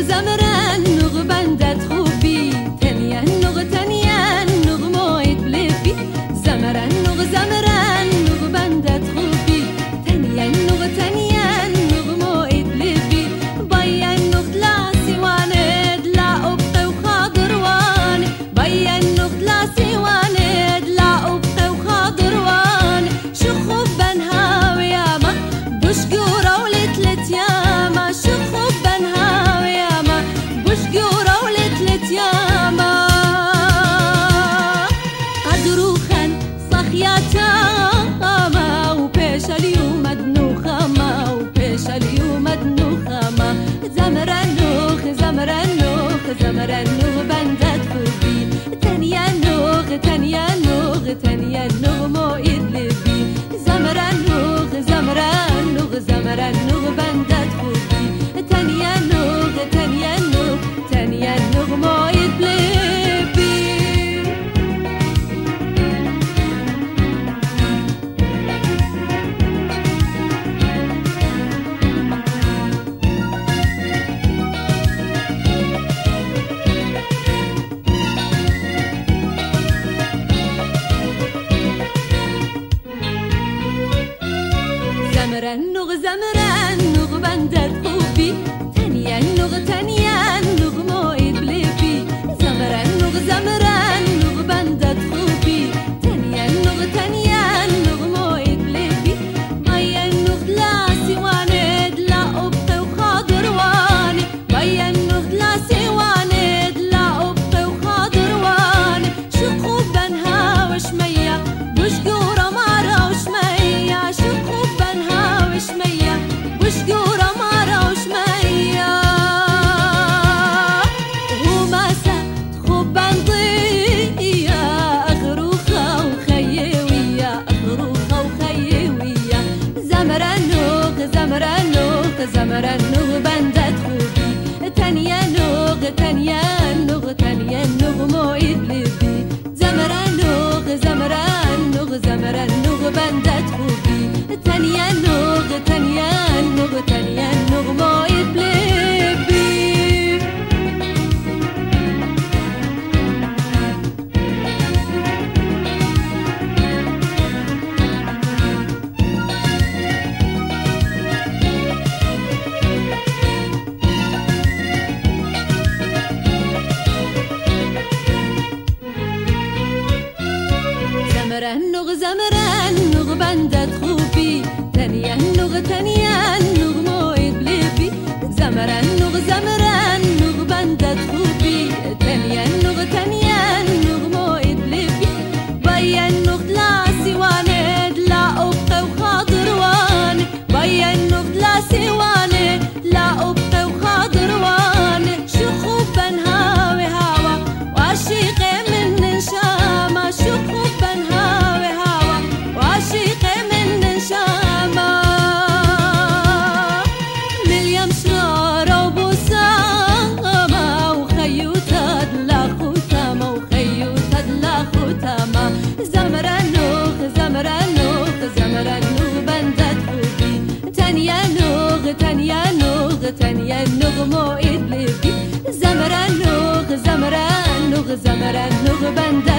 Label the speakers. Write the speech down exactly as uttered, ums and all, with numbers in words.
Speaker 1: زمرن نغ بندت خوبی تنین نغ تنین نغ موید بلیفی زمرن نغ زمرن نغ بندت خوبی تنین نغ تنین نغ موید بلیفی باین نغ تلاسی واند لا أبقى وخاضر وان باین نغ تلاسی واند لا أبقى وخاضر وان شخوب بنها وياما بشقورة ولتلت ياما شخوب بنها وياما بشقورة ولتلت ياما قدروخن صخياتا ما وبيش اليوم دنوخة ما وبيش اليوم دنوخة ما زمرنوخ زمرنوخ زمرنوخ بندت خوبي تنينوخ تنينوخ تنينوخ مويد لبي زمرنوخ زمرنوخ زمرنوخ بندت خوبي تنينوخ تنينوخ تنينوخ مويد لبي زمرنوخ زمرنوخ بندت خوبي تنينوخ تنينوخ مويد بلبي زمرنوخ زمرنوخ بندت خوبي تنينوخ تنينوخ مويد بلبي باينوخ تلاسي واند لا أبقى وخاضر واني باينوخ تلاسي واند لا أبقى وخاضر واني شخوب بنها وشمية بشقورة مارة وشمية شخوب بنها وشمية بشقورة مارة وشمية وماسة تخوب بنضية أخروخة وخيوية أخروخة وخيوية زمرنوخ زمرنوخ زمرنوخ بندت خوبي تنينوخ تنينوخ تنينوخ مويد لبي زمرنوخ زمرنوخ زمرنوخ بندت خوبي تنينوخ تنينوخ تنينوخ مويد لبي زمرنوخ زمرنوخ بندت خوبي تنينوخ تنينوخ مويد بلبي زمرنوخ زمرنوخ بندت خوبي تنينوخ تنينوخ مويد بلبي باينوخ تلاسي واند لا أبقى وخاضر واني باينوخ تلاسي واند لا أبقى وخاضر واني شخوب بنها وهوا وعشيقي من نشامة شخوب بنها وهوا وعشيقي من نشامة مليم شرارة وبسامة وخيوتة دلا ختامة وخيوتة دلا ختامة زمرنوخ زمرنوخ زمرنوخ بندت خوبي تنينوخ تنينوخ تنينوخ مويد لبي زمرنوخ زمرنوخ زمرنوخ بندت